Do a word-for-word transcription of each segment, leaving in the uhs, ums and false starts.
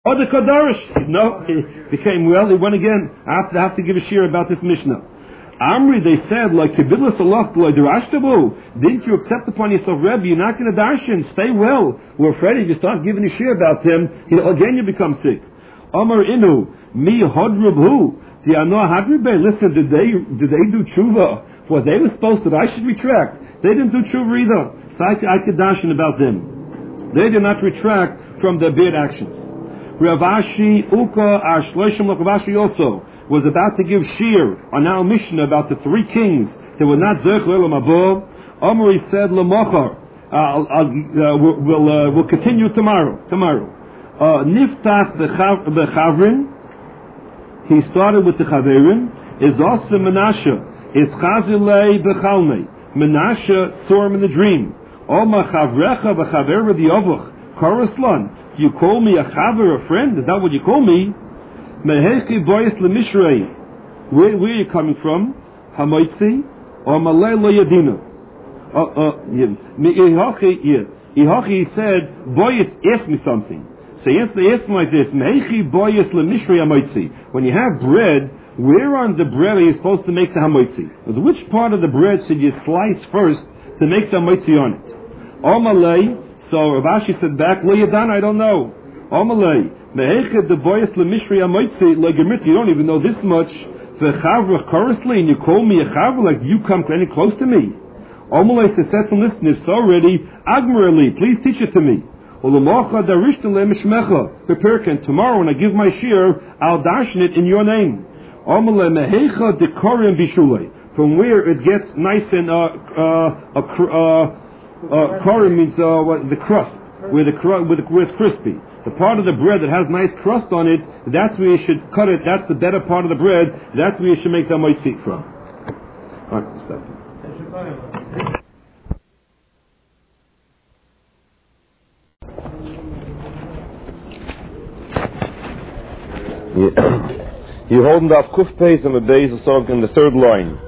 Oh, the Kadarish. No, he became well. He went again. I have to, I have to give a shir about this Mishnah. Amri, they said, like Kibilas Allah, didn't you accept upon yourself, Rebbe? You're not going to darshan. Stay well. We're afraid if you start giving a shir about them, you know, again you become sick. Amar inu mi hodrubhu. Listen, did they did they do tshuva? What they were supposed to do, I should retract. They didn't do tshuva either. So I, I could darshan about them. They did not retract from their bad actions. Rav Ashi Uka Ashloshim Rav Ashi also was about to give shir on our Mishnah about the three kings that were not Zech Le'olam Haba. Omri said L'mochar. Uh, we'll we'll, uh, we'll continue tomorrow. Tomorrow. Niftach b'chavrin. He started with the chaverim. Is also Menashe. Is Chazilei b'chalmei. Menashe saw him in the dream. Oma chavrecha b'chaver v'diavoch. Koroslan. You call me a chaver, a friend? Is that what you call me? Mehechi boyes lemishrei. Where where are you coming from? Hamoitzi or Malay lo yadina? Uh uh. Ihachi said boyes asked me something. So he answered asked me like this: Mehechi boyes lemishrei hamoitzi. When you have bread, where on the bread are you supposed to make the hamoitzi? Which part of the bread should you slice first to make the hamoitzi on it? Or Malay. So Rav Ashi said back, lo yadan, I don't know. Omalei, meheched the boyes lemishrei hamoitzi legemit. You don't even know this much. V'chavra korosli, and you call me a chavra, like you come any close to me. Omalei says, listen, if so already, agmareli, please teach it to me. Ulamacha darishtan le'mishmecha. Prepare, and tomorrow when I give my shir, I'll darshan it in your name. Omalei mehecha dekorim bishulei. From where it gets nice and uh uh uh. Uh, Korim means uh, what, the crust, where the cru- where, the, where it's crispy. The part of the bread that has nice crust on it, that's where you should cut it. That's the better part of the bread. That's where you should make the moitzik from. All right, stop. You hold up kuf peis and the beis asog in the third line.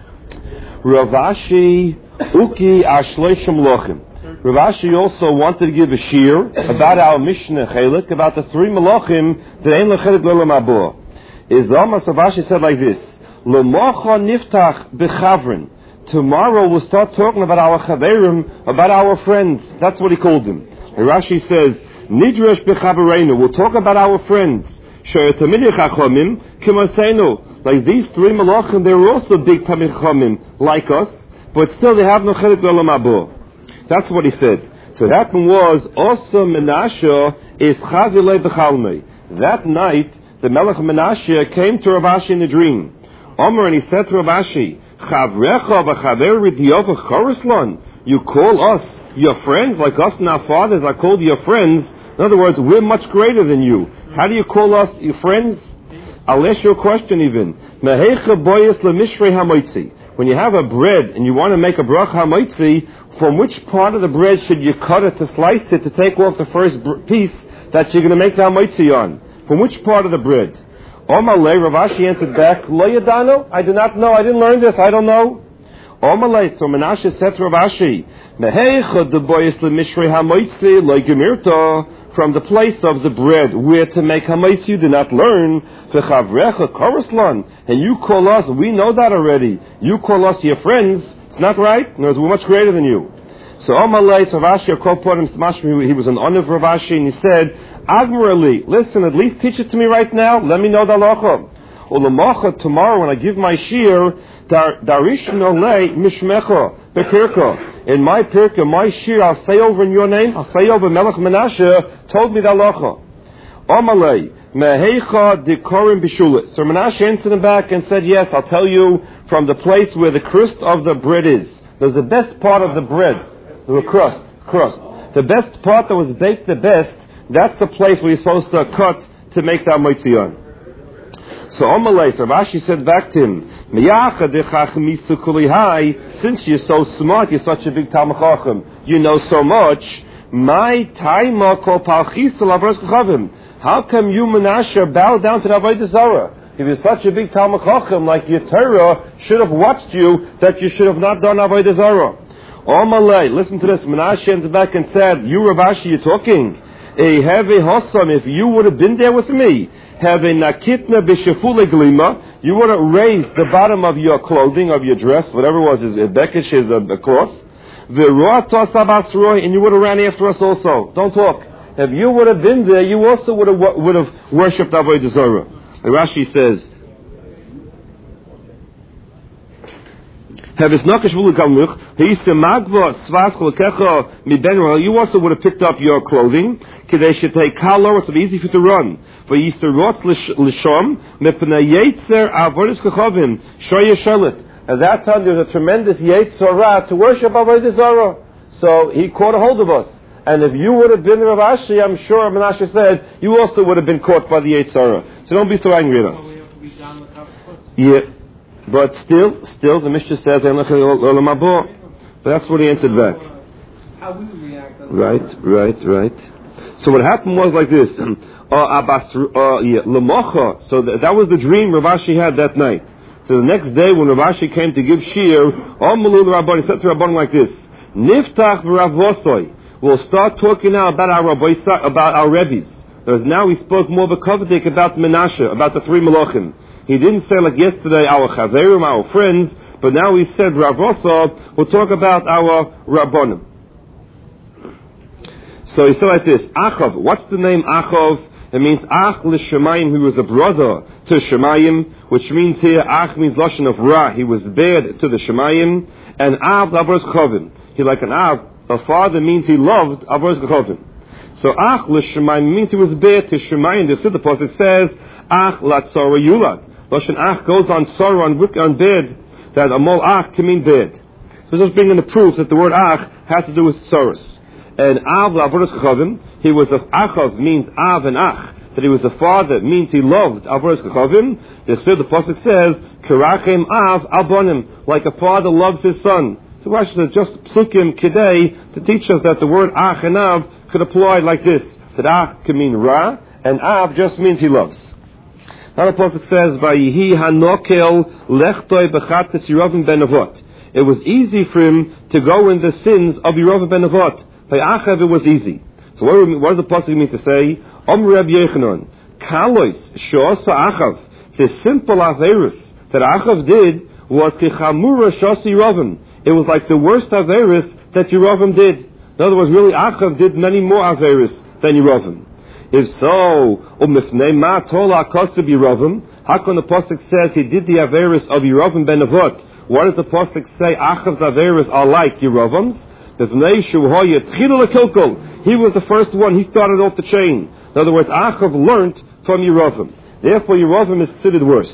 Rav Ashi Uki Ashleishim Lochim. Rav Ashi also wanted to give a shir about our Mishnah Chelik, about the three Malachim that ain't Lechelik Le'olam Haba. Is Amos Rav Ashi said like this: L'mocha niftach b'chavrin. Tomorrow we'll start talking about our chaverim, about our friends. That's what he called them. Rav Ashi says Nidresh b'chavereinu. We'll talk about our friends. She'etamidei chachamim k'maseinu. Like these three Malachim, they were also big Tamid Chachamim like us. But still, they have no chelik le'olam haba. That's what he said. So what happened was also Menashe is chazilei b'chalmei. That night, the Melech Menashe came to Rav Ashi in a dream. Omer, and he said to Rav Ashi, Chavrecha v'chaver v'diyofa choroslan. You call us your friends, like us and our fathers are called your friends. In other words, we're much greater than you. How do you call us your friends? I'll ask you a question even. Mehecha boyes lemishrei hamoitzi. When you have a bread and you want to make a bracha hamoitzi, from which part of the bread should you cut it to slice it to take off the first piece that you're going to make the hamoitzi on? From which part of the bread? Omalei, Rav Ashi answered back, Lo yadano, I do not know, I didn't learn this, I don't know. Omalei, so Menashe said to Rav Ashi, Meheicha de boyes lemishrei hamoitzi lo gemirta. From the place of the bread where to make hamoitzi you did not learn. V'chavrecha koroslan, and you call us, we know that already. You call us your friends. It's not right. No, we're much greater than you. So Omalei, so Rav Ashi, called Podim Smashmi, he was an honor of Rav Ashi, and he said, Agmarali, listen, at least teach it to me right now. Let me know the halacha. Ulamacha, tomorrow when I give my shir, darish nolei mishmecha bekirka. In my pirka, my shir, I'll say over in your name. I'll say over Melech Menashe told me the halacha. Omalei mehecha dekorim bishulit. So Menashe answered him back and said, yes, I'll tell you from the place where the crust of the bread is. There's the best part of the bread, the crust, crust. The best part that was baked the best. That's the place where you're supposed to cut to make that moitzi on. So Omalei, so Rashi said back to him, since you're so smart, you're such a big Talmid Chacham, you know so much, my taima kol palchis lavros kachavim. How come you, Menashe, bow down to the Avodah Zarah? If you're such a big Talmid Chacham, like your Torah should have watched you, that you should have not done Avodah Zarah. Omalei, listen to this. Menashe went back and said, you, Rav Ashi, you're talking. A have a hossam, if you would have been there with me, have a nakitna b'shefule glima, you would have raised the bottom of your clothing, of your dress, whatever it was, is a bekish, is a, a cloth, and you would have ran after us also. Don't talk. If you would have been there, you also would have would have worshipped Avodah Zarah. Rashi says, you also would have picked up your clothing. They should take kalo, it's easy for you to run. For at that time there was a tremendous Yetzirah to worship Avodah Zarah. So he caught a hold of us. And if you would have been Rav Ashi, I'm sure Menashe said, you also would have been caught by the Yetzirah. So don't be so angry at us. Yeah. But still, still, the Mishnah says, but that's what he answered back. Right, right, right. So what happened was like this. So that was the dream Rav Ashi had that night. So the next day when Rav Ashi came to give shir, he said to Rabban like this, Niftach v'Ravosoi. We'll start talking now about our Rabbi, about our Rebbes. Because now we spoke more b'kavadik about Menashe, about the three Malachim. He didn't say like yesterday our Chaverim, our friends, but now he said Ravosa, we'll talk about our Rabbonim. So he said like this, Achav, what's the name Achav? It means Ach l'Shemayim, he was a brother to Shemayim, which means here Ach means Lashon of Ra, he was bad to the Shemayim, and Av Avos Chavim. He like an Av, a father means he loved Avos Chavim. So Ach l'Shemayim means he was bad to Shemayim. The Siddur Pasuk says Ach l'Tzara Yulad. Lashon Ach goes on sorrow, on, on bad, that Amol Ach can mean bad. So just bringing the proof that the word Ach has to do with sorrows. And Av l'Avodas Chavim, he was a Achav means Av and Ach, that he was a father means he loved Avodas Chavim. The Siddur Pasuk says Kerachem Av Albonim, like a father loves his son. So Rashi says just psukim kidei to teach us that the word Ach and Av could apply like this, that Ach can mean Ra, and Av just means he loves. Now the Pasuk says, Vayihi hanokel lechtoi bechates Yerovim ben Nevat. It was easy for him to go in the sins of Yerovim ben Nevat. By Achav it was easy. So what, what does the Pasuk mean to say? Om Reb Yechanan, Kalois she'osa Achav. The simple averus that Achav did was kechamura shosi Yerovim. It was like the worst averus that Yerovim did. In other words, really Achav did many more averus than Yerovim. If so, umifnei ma tola kosev Yerovim, how come the Pasuk says he did the averus of Yerovim ben Nevat? What does the Pasuk say Achav's averus are like Yerovim's? He was the first one, he started off the chain. In other words, Achav learnt from Yerovim. Therefore, Yerovim is considered worse.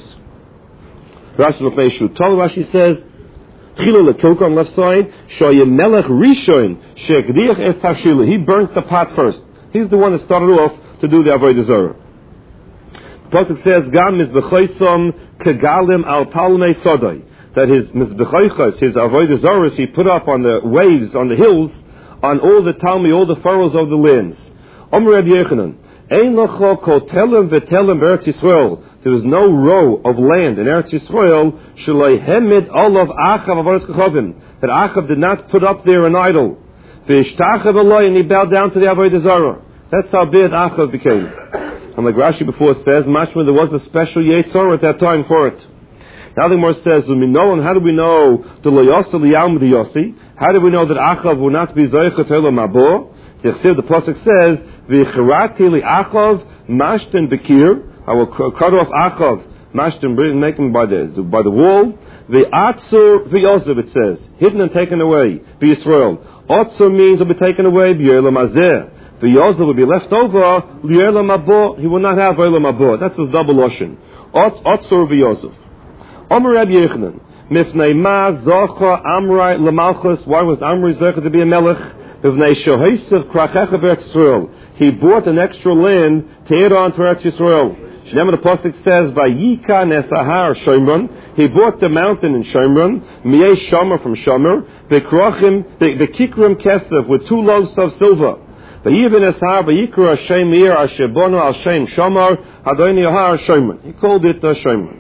Rashi L'Pnei Tol, Rashi says, Tchilu L'Kilko on left side, Shoye Melech Rishon, She'egdiach Es Tavshila. He burnt the pot first. He's the one that started off to do the Avodah Zarah. The Pasuk says, Gam Mizbechosom Kegalim Al Talmei Sodai. That his Mizbechoichos, his Avodah Zarah, he put up on the waves, on the hills, on all the Talmi, all the furrows of the lands. Omer Reb Yechanan, Ein Locho Kotelem Vetelem Eretz Yisrael. There is no row of land in Eretz Yisrael, Shalei Hemid Olav Achav Avodas Kachavim, that Achav did not put up there an idol. V'ishtachav Eloi, and he bowed down to the Avodah Zarah. That's how bad Achav became. And like Rashi before says, mashma there was a special Yetzirah at that time for it. Now the Gemara says, and how do we know the Loyasa Liyam Yossi? How do we know that Achav will not be Zoychet Helo Mabo? The Pasuk says, V'chirati li Achav Mashten Bekir. I will cut off Achav Mashten, make him by the by the wall. V'atzur v'yosef, it says, hidden and taken away. V'Yisrael. Atzur means will be taken away. V'yolam Azeh. V'yosef will be left over. L'yolam Mabo. He will not have Yolam Mabo. That's his double lotion. Atzur v'yosef. Omer Reb Yechanan, Mifnei ma zocha Amrai lemalchus. Why was Amrai zocha to be a melech? Mifnei shoheisav krachecha b'Eretz Yisrael. He bought an extra land to add on to Eretz Yisrael. Shnei the Pasuk says, Vayika nesahar Shomron. He bought the mountain in Shomron, Miei Shomer from Shomer, V'krochim, V'kikrim kesef, with two loaves of silver. V'yivin esahar V'yikra Hashem ir asher bono al Shem Shomer Hadoni Yahar Shomron. He called it uh, Shomron.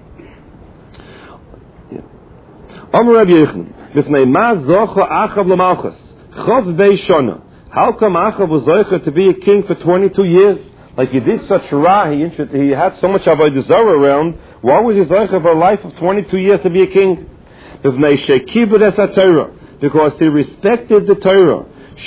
Omer Reb Yechanan, Mifnei ma zocha Achav lemalchus, Chav vei shona. How come Achav was zocher to be a king for twenty-two years? Like he did such ra, he, he had so much avodah zarah around. Why was he zocher for a life of twenty-two years to be a king? Because he respected the Torah.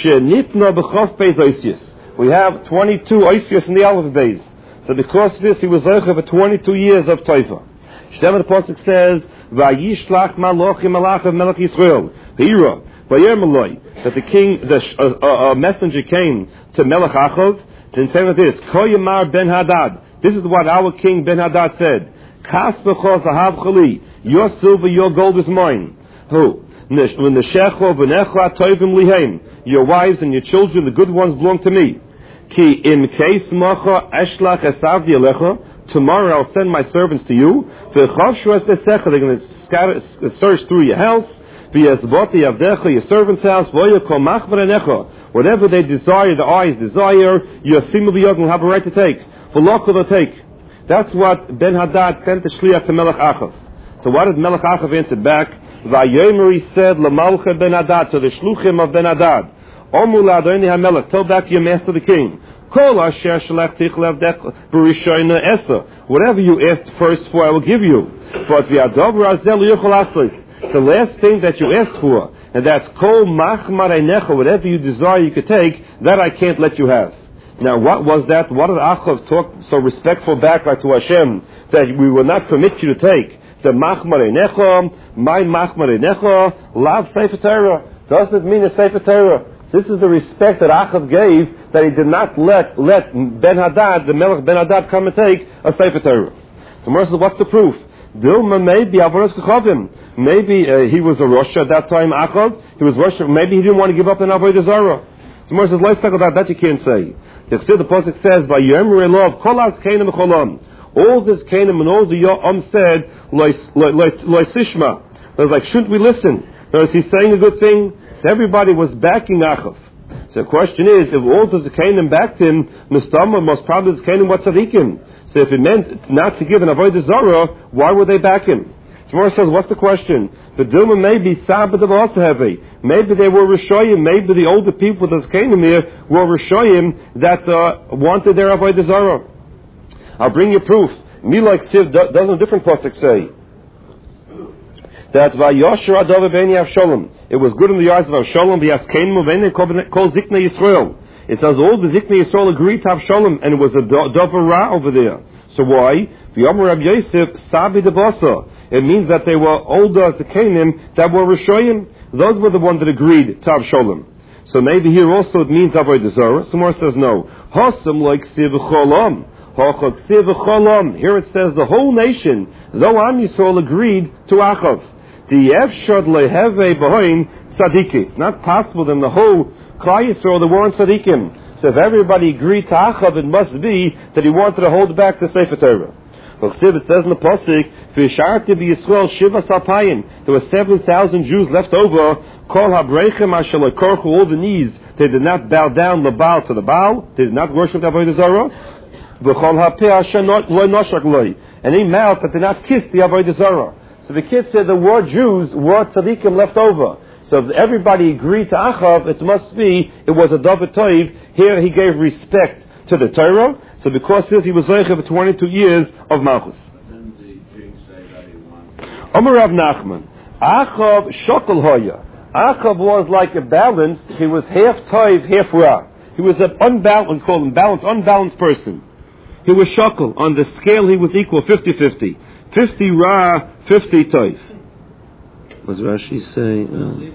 We have twenty-two oisius in the Aleph Beis. So because of this, he was zocher for twenty-two years of Taifa. Shtem the pasuk says, "Vayishlach malachim malachav melech Yisrael." Hira, vayemaloi, that the king, the uh, uh, uh, messenger came to Melech Achav, and saying like this: Koyamar ben Hadad. This is what our king Ben Hadad said: Kas b'chos ahav chali, your silver, your gold is mine. Who? When the shecho v'necha toivim liheim, your wives and your children, the good ones, belong to me. Ki in case macha eshlach esav dialecha. Tomorrow I'll send my servants to you. They're going to scatter, search through your house, your servant's house, whatever they desire, the eyes desire, your simul will have a right to take. They'll take. That's what Ben Hadad sent the shliach to Melech Achav. So what did Melech Achav answer back? Vayomer said Lamalcha Ben Hadad, to the shluchim of Ben Hadad, Omu la'adoni hamelech, tell back your master the king. Whatever you asked first for, I will give you. But the last thing that you asked for, and that's kol machmar, whatever you desire you could take, that I can't let you have. Now what was that? What did Achav talk so respectful back to Hashem, that we will not permit you to take? The machmar, my machmar, lav sefer Torah. Doesn't mean a sefer Torah. This is the respect that Achav gave, that he did not let let Ben Hadad, the Melech Ben Hadad, come and take a Sefer Torah. So Mercer, what's the proof? Dilma maybe Avodas Kechavim. Maybe uh, he was a Rosh at that time, Achav. He was Rosh. Maybe he didn't want to give up an Avodah Zarah. So Mercer, let's talk about that. You can't say. The pasuk says, "Vayomer Elov Kol Az Kainam Cholam." All this Kainam and all the Yom said, "Loisishma." It was like, shouldn't we listen? Now, is he saying a good thing? Everybody was backing Achav. So the question is, if all the Zakanim backed him, Mustama most probably Zakanim what tzadikim. So if it meant not to give an avodah zarah, why would they back him? Tomorrow says, what's the question? The Dilma maybe Sabbath of also heavy. Maybe they were Rishoyim. Maybe the older people that came here were Rishoyim that uh, wanted their avodah zarah. I'll bring you proof. Me like Siv doesn't a different pasuk say that Vayosher Adov B'nei Avshalom. It was good in the eyes of Avshalom. V'yaskeinu v'nei kol Ziknei Yisrael. It says all the Ziknei Yisrael agreed to Avshalom, and it was a Dover Ra over there. So why? V'yomer Rab Yosef Sabi Devasa. It means that they were older Zikanim that were Rishoyim. Those were the ones that agreed to Avshalom. So maybe here also it means Avodah Zarah. Someone says no. Hasam like Siv Cholam. Here it says the whole nation, though Am Yisrael agreed to Achav. The Efshad leheve behind tzaddikim. It's not possible that in the whole Klal Yisrael there weren't tzaddikim. So if everybody agreed to Achav, it must be that he wanted to hold back the Sefer Torah. It says in the pasuk, "V'sharti b'Yisrael shiva salpayim." There were seven thousand Jews left over. Kol habreichem asher lekorchu, all the knees. They did not bow down the Baal to the Baal. They did not worship the Avodah Zarah. V'chol hapeh asher lo noshak loy, and any mouth that did not kiss the Avodah Zarah. So the kids said there were Jews, were tzaddikim left over. So if everybody agreed to Achav, it must be, it was a David Toiv. Here he gave respect to the Torah. So because this, he was zeicher for twenty-two years of Malchus. Didn't the king say that he wanted? Amar Rav Nachman, Achav shokol hoya. Achav was like a balanced, he was half Toiv, half Ra. He was an unbalanced, call him balanced, unbalanced person. He was shokol. On the scale he was equal, fifty-fifty. fifty Ra, fifty Toiv. What does Rashi say?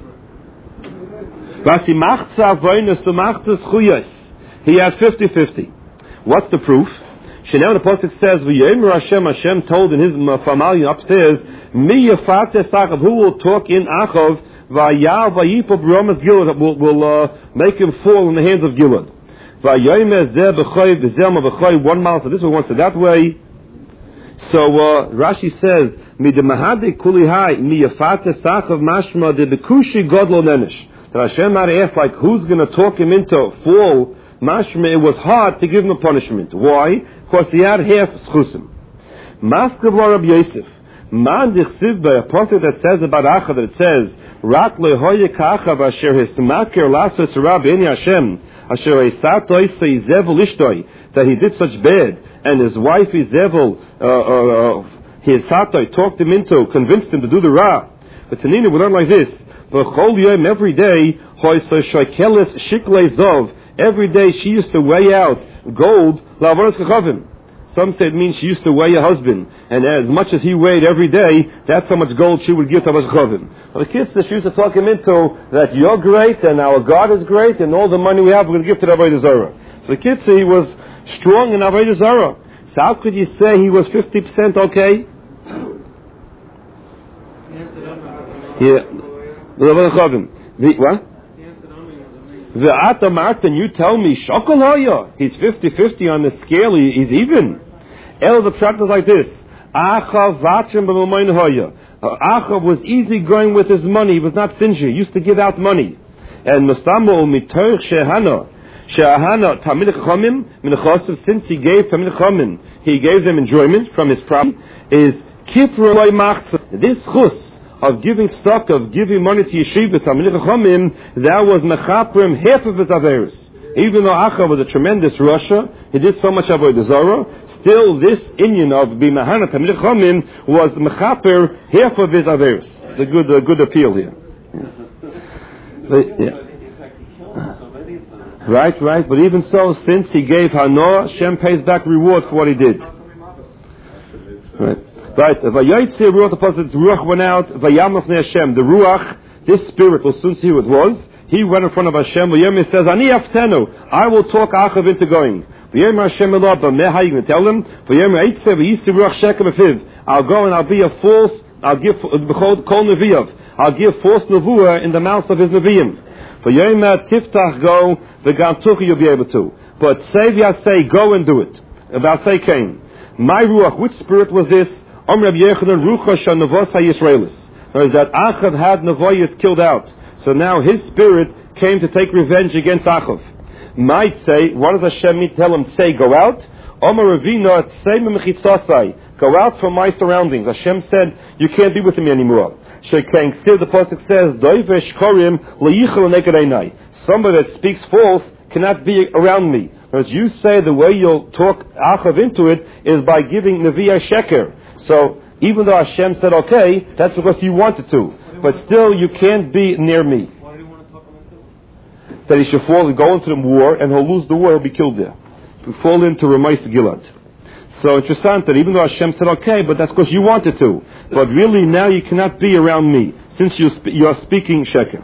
Vasi machza voinus umachzas chuyas. He had fifty-fifty. What's the proof? Shenel the pasuk says, "V'yomer Hashem." Hashem told in his family upstairs, "Mi yafate Achav." Who will talk in Achav? V'yal v'yipol b'romas Gilad. Will will uh, make him fall in the hands of Gilad. V'yomer zeh b'choy v'zelma b'choy. One mile to this way, one to that way. So uh, Rashi says, "Mi demahade kulihai mi yafate Achav mashma de bekushi godlo nenish." That Hashem had asked, like, who's going to talk him into fall? Mashma, it was hard to give him a punishment. Why? Because he had half schusim. Maskav Rab Yosef. Man dichsiv by a pasuk that says about Achav, that it says, Rak lehoye ka'achav asher hismaker lasos rab in Hashem, asher eisat oisei zevel ishtoi, that he did such bad, and his wife Izevel, uh, uh, uh, his satoi, talked him into, convinced him to do the ra. But Tanina, we learn like this, V'chol yom, every day, hoisei shoikeles shiklei zov, every day she used to weigh out gold, la'avodas kachavim. Some say it means she used to weigh a husband, and as much as he weighed every day, that's how much gold she would give to Avodas Kachavim. But the kids, she used to talk him into that you're great, and our God is great, and all the money we have we're going to give to the Avodah Zarah. So the kids say he was strong in Avodah Zarah. So how could you say he was fifty percent okay? Yeah. Avodas Kachavim. What? The Ata Martin, you tell me, Shokol Hoya, he's fifty-fifty on the scale, he, he's even. El, the practice like this, Achav Vachem B'Mamoin Hoya. Achav was easy going with his money, he was not stingy, he used to give out money. And Mustamo Mitoch Shehana, Shehana Tamid Chomim, Minachosiv, since he gave Tamid Chomim, he gave them enjoyment from his property, is Kipro Loy Machza. This chus of giving stock, of giving money to yeshivas, that was mechaprim, half of his averis. Even though Achav was a tremendous Rasha, he did so much avodah zarah, still this inyan of bimahana tamid chomim was mechaper, half of his averis. It's a good, a good appeal here. But, yeah. Right, right, but even so, since he gave Hanoah, Shem pays back reward for what he did. Right. Right, Vayayitzi Ruach, the Prophet, Ruach went out, Vayamach ne Hashem, the Ruach, this spirit, we'll soon see who it was, he went in front of Hashem, Vayam says, Ani aftenu, I will talk Achav into going. Vayam Hashem Elah, B'meh, how are you going to tell him? Vayam Ha'itze, Vayitzi Ruach Shekem Afiv, I'll go and I'll be a false, I'll give, B'chol Kol Neviyav, I'll give false Nevuah in the mouth of his Neviim. Vayam Tiftach, go, V'gam Tuchi, you'll be able to. But say, say, go and do it. About say came. My Ruach, which spirit was this? Om Reb Yechanan Rucha Shanavos HaYisraelis. Is that Achav had Navoyas killed out. So now his spirit came to take revenge against Achav. Might say, what does Hashem tell him? Say, go out. Om Ravina Tsei Mechitzasai. Go out from my surroundings. Hashem said, you can't be with me anymore. Shekang Sid, the Pasuk says, Doivesh Korim Leyichel Neked Einai. Somebody that speaks false cannot be around me. As you say, the way you'll talk Achav into it is by giving Nevi'ah Sheker. So, even though Hashem said, okay, that's because you wanted to. But still, you can't be near me. Why did he want to talk him into it? That he should fall, go into the war, and he'll lose the war, he'll be killed there. He'll fall into Ramais Gilad. So, interesting that even though Hashem said, okay, but that's because you wanted to. But really, now you cannot be around me, since you, sp- you are speaking Sheker.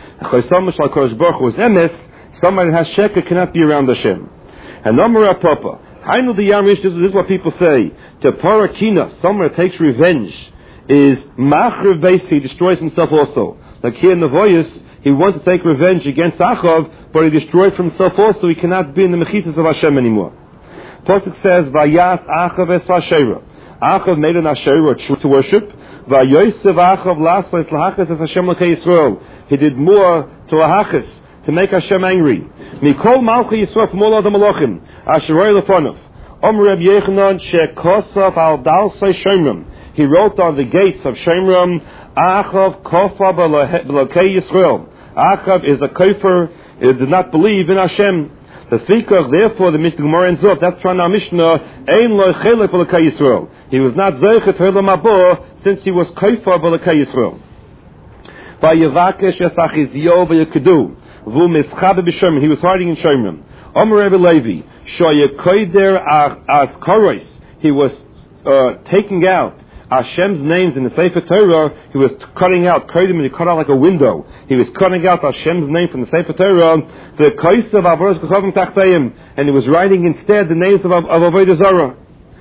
Somebody that has Sheker cannot be around Hashem. And Amar Papa. I know the Yamish, this is what people say. To Parakina, someone that takes revenge, is Machrev Beis, he destroys himself also. Like here in the Voyas, he wants to take revenge against Achav, but he destroyed himself also, he cannot be in the Mechitzas of Hashem anymore. Pasuk says, Vayas Achav es Asherah. Achav made an Asherah to worship. Vayosev Achav lasas lahachas es Hashem l'kei Yisrael. He did more to lahachas, to make Hashem angry. Mikol Malchi Yisrael from all other Malachim. Asheroi Lefonov. Om Reb Yechanan Shekosaf al Dalsei Shemram. He wrote on the gates of Shemram, Achav Kofa B'Lokei Yisrael. Achav is a kafir, he did not believe in Hashem. The Fikach, therefore, the Mishnah Gemara ends up, that's from our Mishnah, Ein Lo Chelek B'Lokei Yisrael. He was not Zeichet Helam Abor, since he was Kofa B'Lokei Yisrael. Vayevakesh Esachizio V'Yekedu. He was hiding in Shomrim. Omer Rebbe Levi, Shoyekoider as Koros. He was uh, taking out Hashem's names in the Sefer Torah. He was cutting out, Koidim, he cut out like a window. He was cutting out Hashem's name from the Sefer Torah, the Kois of Avodas Kachavim Tachteim, and he was writing instead the names of, of Avodah Zarah.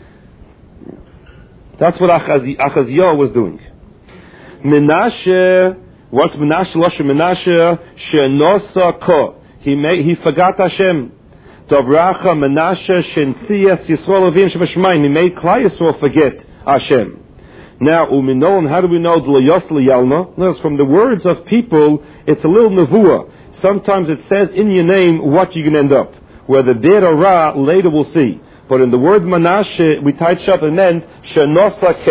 That's what Achaziah was doing. Menashe. What's Menashe? Loshe Menashe Shenosa Ko. He made, he forgot Hashem. Dobracha Menashe Shensias Yisrael Avim Shebashmaim. He made Klai Yisrael forget Hashem. Now, Uminon, how do we know D'Layos L'Yalma? No, it's from the words of people. It's a little nevuah. Sometimes it says in your name what you can end up. Whether bad or ra, later we'll see. But in the word Menashe, we tied up and meant Shenosa Kel.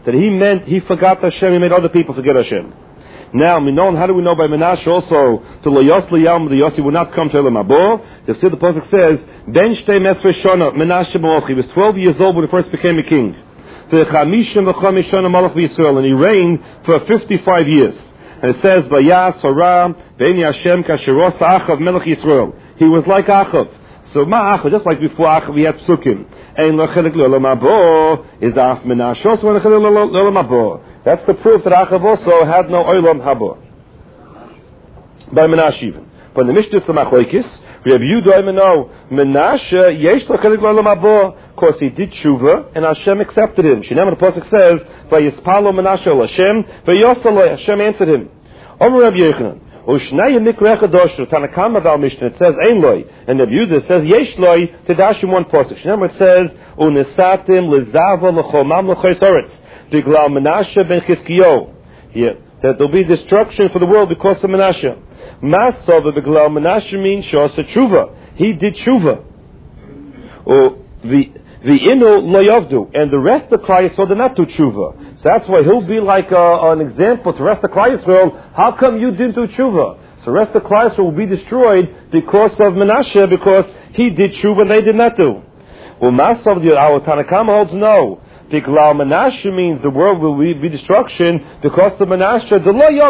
that he meant he forgot Hashem, he made other people forget Hashem. Now, Minon, how do we know by Menashe also to Lo Yos Liyam, the Yossi would not come to Elam Habo? The still the pasuk says, Ben Shtei Mesre Shana, Menashe Malach. He was twelve years old when he first became a king. The Chamishim V'Chamish Shana Malach V'Yisrael, and he reigned for fifty-five years. And it says, Vayas Hara, Ve'ni Hashem Kasheros Achav Melech Yisrael. He was like Achav. So Ma Achav, just like before Achav, we had Psukim. Ein Lo Chelik L'Olam Habo is Af Menashe also Lo Chelik L'Olam Habo. That's the proof that Achav also had no Olam Haba. By Menashe even. But in the Mishnah Samachloikis, we have Yudah no Menashe Yesh Lo Chelik L'Olam Haba, because he did tshuva and Hashem accepted him. Shinam the pasuk says, Vayispalo Menashe El Hashem, Vayosalo Hashem answered him. Omer Rabbi Yochanan, Ushnei Mikra Chadoshu Tanakam Aval Mishnah. It says Ein Loi, and the Yudah says Yesh Loi to Dashim one pasuk. Shinam it says Unesatim Lezava L'Chomam L'Chayis Oretz. Biglal Menashe ben Chizkiyo. Yeah, that there'll be destruction for the world because of Menashe. Masov Biglal Menashe means Shosa Tshuva. He did Tshuva. Oh, the the Inu Lo Yavdu, and the rest of Klal Yisrael did not do Tshuva. So that's why he'll be like a, an example to the rest of Klal Yisrael. How come you didn't do Tshuva? So the rest of Klal Yisrael will be destroyed because of Menashe, because he did Tshuva and they did not do. Well, Masov, our Tanakama holds no. Biglal Menashe means the world will be, be destruction because of Menashe. The Lo